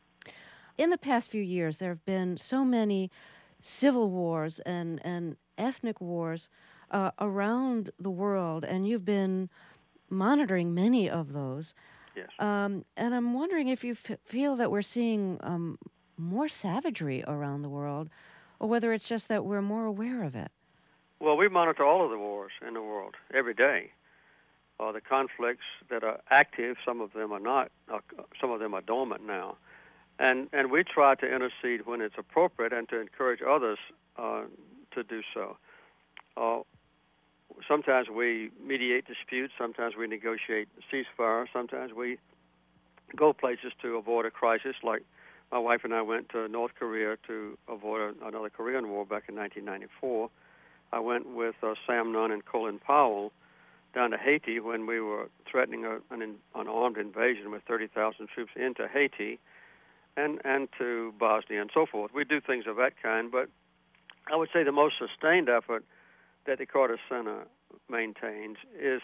In the past few years, there have been so many civil wars and, and ethnic wars uh, around the world, and you've been monitoring many of those. Yes. Um, and I'm wondering if you f- feel that we're seeing um, more savagery around the world, or whether it's just that we're more aware of it. Well, we monitor all of the wars in the world every day. Uh, the conflicts that are active, some of them are not, uh, some of them are dormant now. And and we try to intercede when it's appropriate and to encourage others uh, to do so. Uh, sometimes we mediate disputes, sometimes we negotiate ceasefire, sometimes we go places to avoid a crisis, like my wife and I went to North Korea to avoid another Korean War back in nineteen ninety-four. I went with uh, Sam Nunn and Colin Powell down to Haiti when we were threatening a, an, in, an armed invasion with thirty thousand troops into Haiti, and, and to Bosnia and so forth. We do things of that kind, but I would say the most sustained effort that the Carter Center maintains is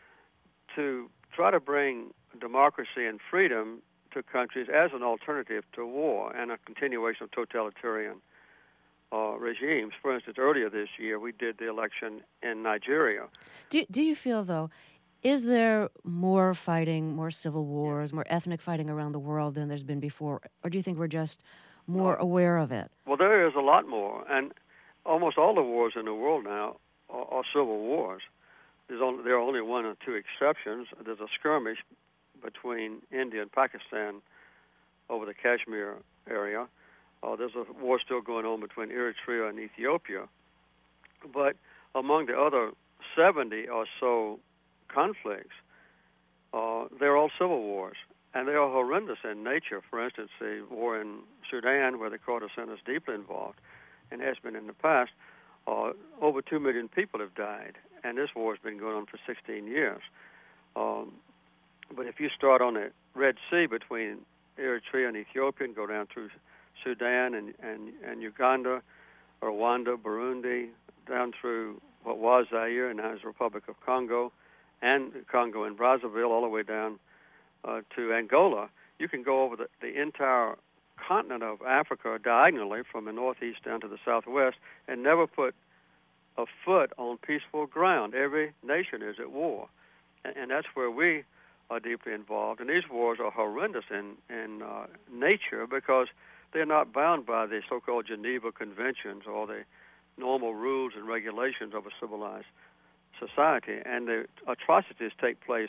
to try to bring democracy and freedom to countries as an alternative to war and a continuation of totalitarian uh, regimes. For instance, earlier this year, we did the election in Nigeria. Do, do you feel, though, is there more fighting, more civil wars, more ethnic fighting around the world than there's been before? Or do you think we're just more aware of it? Well, there is a lot more. And almost all the wars in the world now are, are civil wars. There's only, there are only one or two exceptions. There's a skirmish between India and Pakistan over the Kashmir area. Uh, there's a war still going on between Eritrea and Ethiopia. But among the other seventy or so conflicts, uh, they're all civil wars, and they are horrendous in nature. For instance, the war in Sudan, where the Carter Center is deeply involved, and has been in the past, uh, over two million people have died, and this war has been going on for sixteen years. Um, but if you start on the Red Sea between Eritrea and Ethiopia and go down through Sudan and, and, and Uganda, Rwanda, Burundi, down through what was Zaire and now is the Republic of Congo, and Congo and Brazzaville, all the way down uh, to Angola, you can go over the, the entire continent of Africa diagonally from the northeast down to the southwest and never put a foot on peaceful ground. Every nation is at war, and, and that's where we are deeply involved. And these wars are horrendous in, in uh, nature because they're not bound by the so-called Geneva Conventions or the normal rules and regulations of a civilized society. And the atrocities take place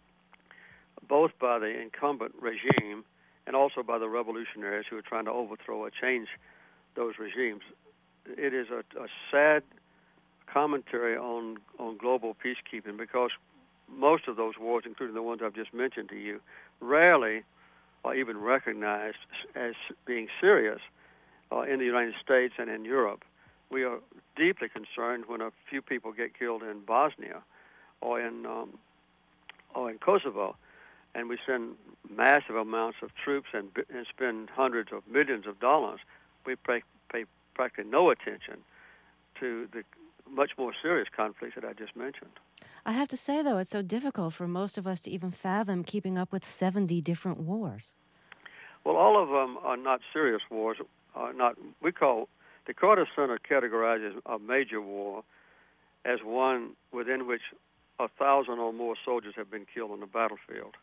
both by the incumbent regime and also by the revolutionaries who are trying to overthrow or change those regimes. It is a, a sad commentary on, on global peacekeeping because most of those wars, including the ones I've just mentioned to you, rarely are even recognized as being serious uh, in the United States and in Europe. We are deeply concerned when a few people get killed in Bosnia or in um, or in Kosovo, and we send massive amounts of troops and, and spend hundreds of millions of dollars. We pay, pay practically no attention to the much more serious conflicts that I just mentioned. I have to say, though, it's so difficult for most of us to even fathom keeping up with seventy different wars. Well, all of them are not serious wars. Are not we call the Carter Center categorizes a major war as one within which a thousand or more soldiers have been killed on the battlefield,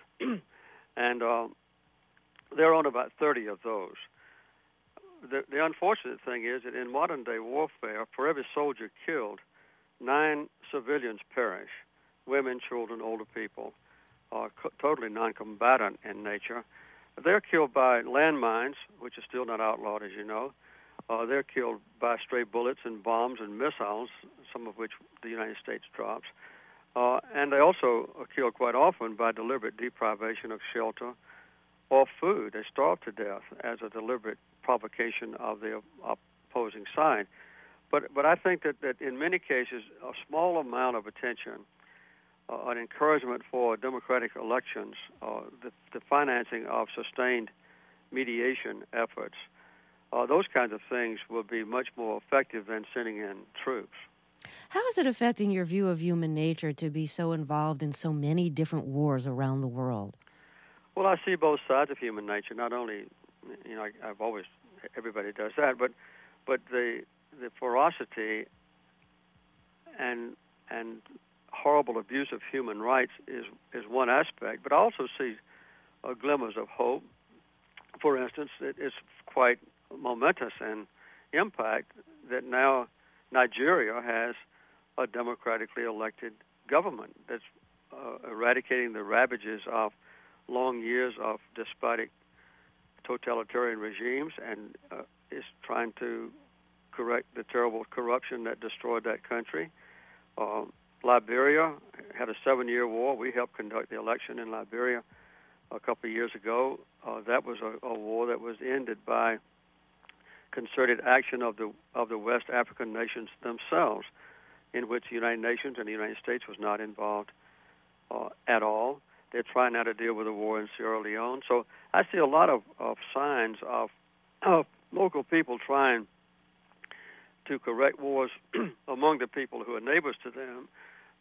and uh, there are only about thirty of those. The, the unfortunate thing is that in modern-day warfare, for every soldier killed, nine civilians perish, women, children, older people, are co- totally non-combatant in nature. They're killed by landmines, which are still not outlawed, as you know. Uh, they're killed by stray bullets and bombs and missiles, some of which the United States drops. Uh, and they also are killed quite often by deliberate deprivation of shelter or food. They starve to death as a deliberate provocation of the opposing side. But but I think that, that in many cases, a small amount of attention, uh, an encouragement for democratic elections, uh, the, the financing of sustained mediation efforts, uh, those kinds of things will be much more effective than sending in troops. How is it affecting your view of human nature to be so involved in so many different wars around the world? Well, I see both sides of human nature. Not only, you know, I, I've always, everybody does that, but but the the ferocity and and horrible abuse of human rights is is one aspect. But I also see uh, glimmers of hope. For instance, it, it's quite momentous in impact that now Nigeria has a democratically elected government that's uh, eradicating the ravages of long years of despotic totalitarian regimes and uh, is trying to correct the terrible corruption that destroyed that country. Uh, Liberia had a seven-year war. We helped conduct the election in Liberia a couple of years ago. Uh, that was a, a war that was ended by concerted action of the of the West African nations themselves, in which the United Nations and the United States was not involved uh, at all. They're trying now to deal with the war in Sierra Leone. So I see a lot of, of signs of, of local people trying to correct wars among the people who are neighbors to them,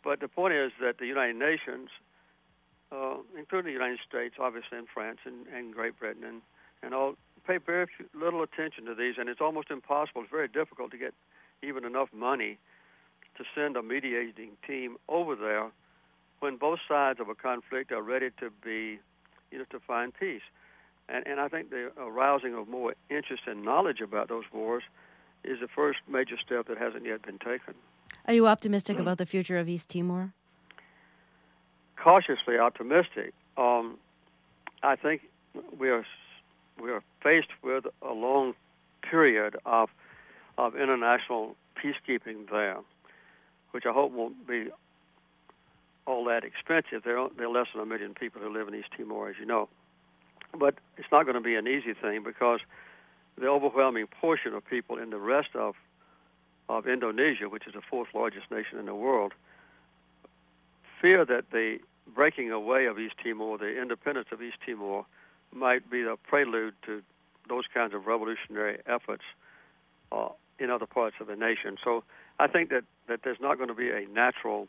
But the point is that the United Nations, uh, including the United States, obviously, and France and, and Great Britain, and, and all, pay very few, little attention to these, and it's almost impossible. It's very difficult to get even enough money to send a mediating team over there when both sides of a conflict are ready to be, you know, to find peace. And, and I think the arousing of more interest and knowledge about those wars is the first major step that hasn't yet been taken. Are you optimistic about the future of East Timor? Cautiously optimistic. Um, I think we are we are faced with a long period of of international peacekeeping there, which I hope won't be all that expensive. There are, there are less than a million people who live in East Timor, as you know. But it's not going to be an easy thing because the overwhelming portion of people in the rest of of Indonesia, which is the fourth largest nation in the world, fear that the breaking away of East Timor, the independence of East Timor, might be the prelude to those kinds of revolutionary efforts uh, in other parts of the nation. So I think that, that there's not going to be a natural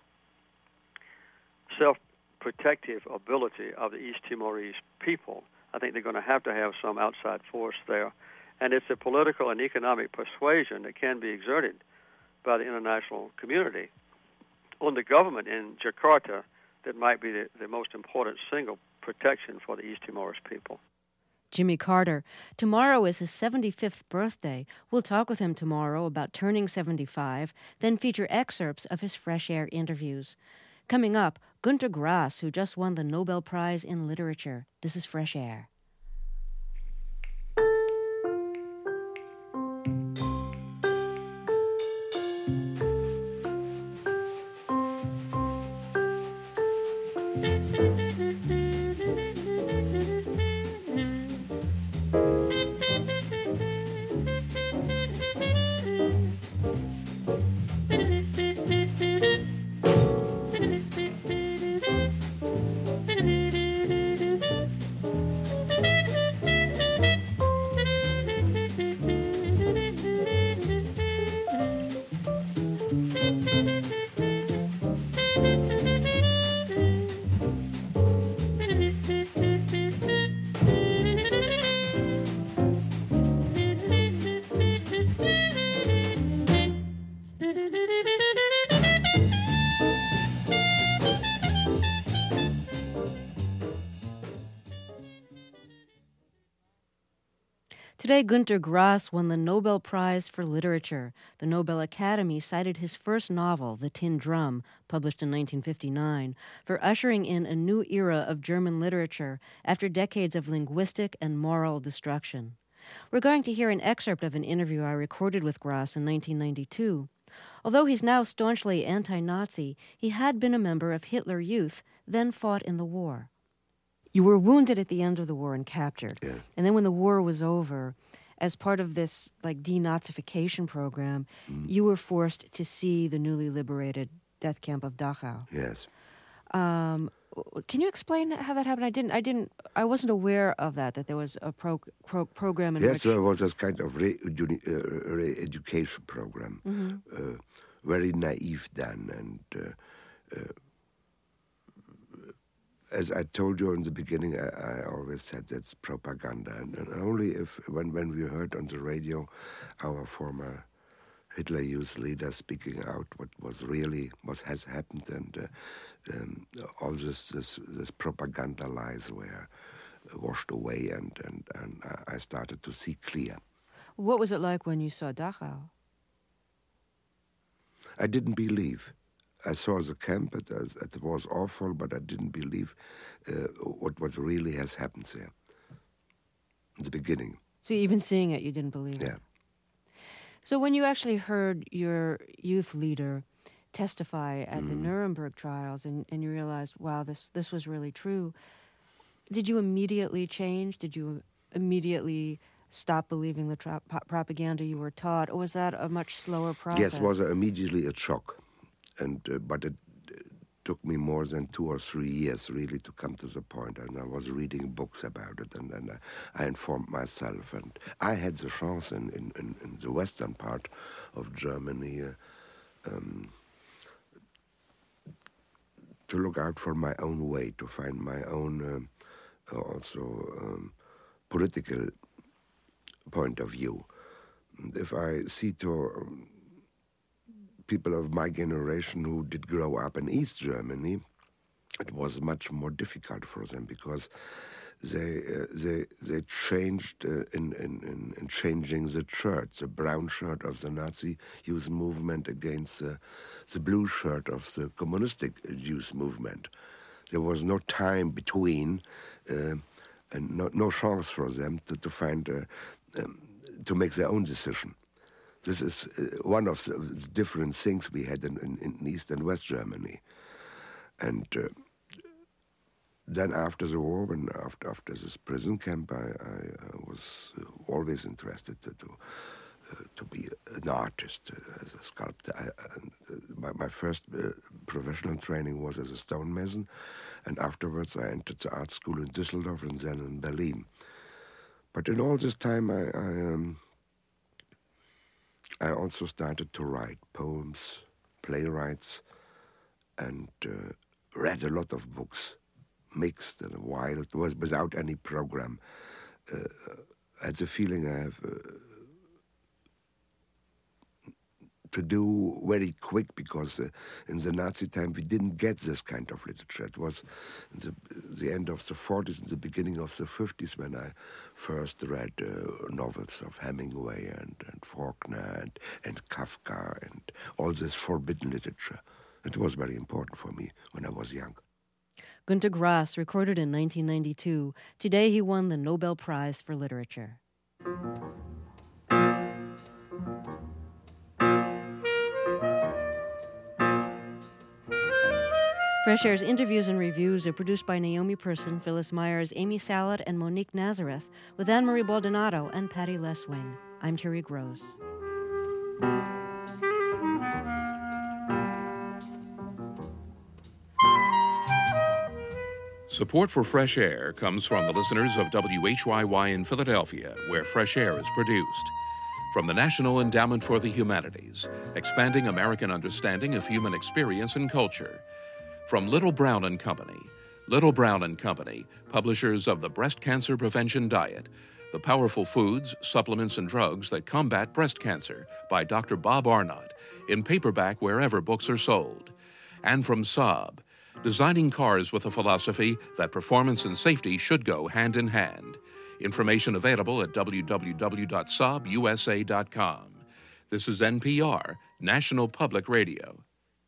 self-protective ability of the East Timorese people. I think they're going to have to have some outside force there. And it's a political and economic persuasion that can be exerted by the international community on the government in Jakarta that might be the, the most important single protection for the East Timorese people. Jimmy Carter. Tomorrow is his seventy-fifth birthday. We'll talk with him tomorrow about turning seventy-five, then feature excerpts of his Fresh Air interviews. Coming up, Günter Grass, who just won the Nobel Prize in Literature. This is Fresh Air. Today, Günter Grass won the Nobel Prize for Literature. The Nobel Academy cited his first novel, The Tin Drum, published in nineteen fifty-nine, for ushering in a new era of German literature after decades of linguistic and moral destruction. We're going to hear an excerpt of an interview I recorded with Grass in nineteen ninety-two. Although he's now staunchly anti-Nazi, he had been a member of Hitler Youth, then fought in the war. You were wounded at the end of the war and captured. Yeah. And then when the war was over, as part of this like denazification program, mm. you were forced to see the newly liberated death camp of Dachau. Yes. Um, can you explain how that happened? I didn't. I didn't. I wasn't aware of that. That there was a pro, pro, program in yes, which. Yes, there was this kind of re, uh, re-education program. Mm-hmm. Uh, very naive then, and. Uh, uh, As I told you in the beginning, I, I always said that's propaganda, and, and only if when, when we heard on the radio our former Hitler Youth leader speaking out what was really what has happened, and uh, um, all this, this this propaganda lies were washed away, and and and I started to see clear. What was it like when you saw Dachau? I didn't believe. I saw the camp, it, it was awful, but I didn't believe uh, what, what really has happened there in the beginning. So even seeing it, you didn't believe yeah. it? So when you actually heard your youth leader testify at mm. the Nuremberg trials and, and you realized, wow, this, this was really true, did you immediately change? Did you immediately stop believing the tra- propaganda you were taught, or was that a much slower process? Yes, it was immediately a shock. And uh, but it uh, took me more than two or three years really to come to the point. And I was reading books about it, and, and uh, I informed myself. And I had the chance in, in, in, in the western part of Germany uh, um, to look out for my own way, to find my own um, also um, political point of view. And if I see to um, people of my generation who did grow up in East Germany, it was much more difficult for them because they uh, they they changed uh, in, in in changing the shirt, the brown shirt of the Nazi youth movement against the, the blue shirt of the communistic youth movement. There was no time between, uh, and no, no chance for them to to find uh, um, to make their own decision. This is uh, one of the different things we had in, in, in East and West Germany. And uh, then after the war, when after, after this prison camp, I, I, I was uh, always interested to to, uh, to be an artist, uh, as a sculptor. I, uh, my, my first uh, professional training was as a stonemason, and afterwards I entered the art school in Düsseldorf and then in Berlin. But in all this time, I I, um, I also started to write poems, playwrights, and uh, read a lot of books, mixed and wild, was without any program. Uh, I had the feeling I have uh, to do very quick because uh, in the Nazi time we didn't get this kind of literature. It was in the, the end of the forties and the beginning of the fifties when I first read uh, novels of Hemingway and, and Faulkner and, and Kafka and all this forbidden literature. It was very important for me when I was young. Günter Grass recorded in nineteen ninety-two. Today he won the Nobel Prize for Literature. Fresh Air's interviews and reviews are produced by Naomi Person, Phyllis Myers, Amy Salat, and Monique Nazareth, with Anne-Marie Baldonado and Patty Leswing. I'm Terry Gross. Support for Fresh Air comes from the listeners of W H Y Y in Philadelphia, where Fresh Air is produced. From the National Endowment for the Humanities, expanding American understanding of human experience and culture. From Little Brown and Company. Little Brown and Company, publishers of the Breast Cancer Prevention Diet, the powerful foods, supplements, and drugs that combat breast cancer, by Doctor Bob Arnott, in paperback wherever books are sold. And from Saab, designing cars with a philosophy that performance and safety should go hand in hand. Information available at w w w dot saab u s a dot com. This is N P R, National Public Radio.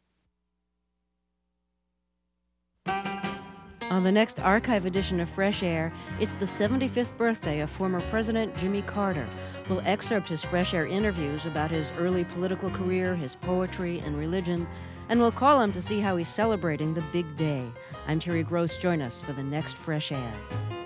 On the next archive edition of Fresh Air, it's the seventy-fifth birthday of former President Jimmy Carter. We'll excerpt his Fresh Air interviews about his early political career, his poetry, and religion, and we'll call him to see how he's celebrating the big day. I'm Terry Gross. Join us for the next Fresh Air.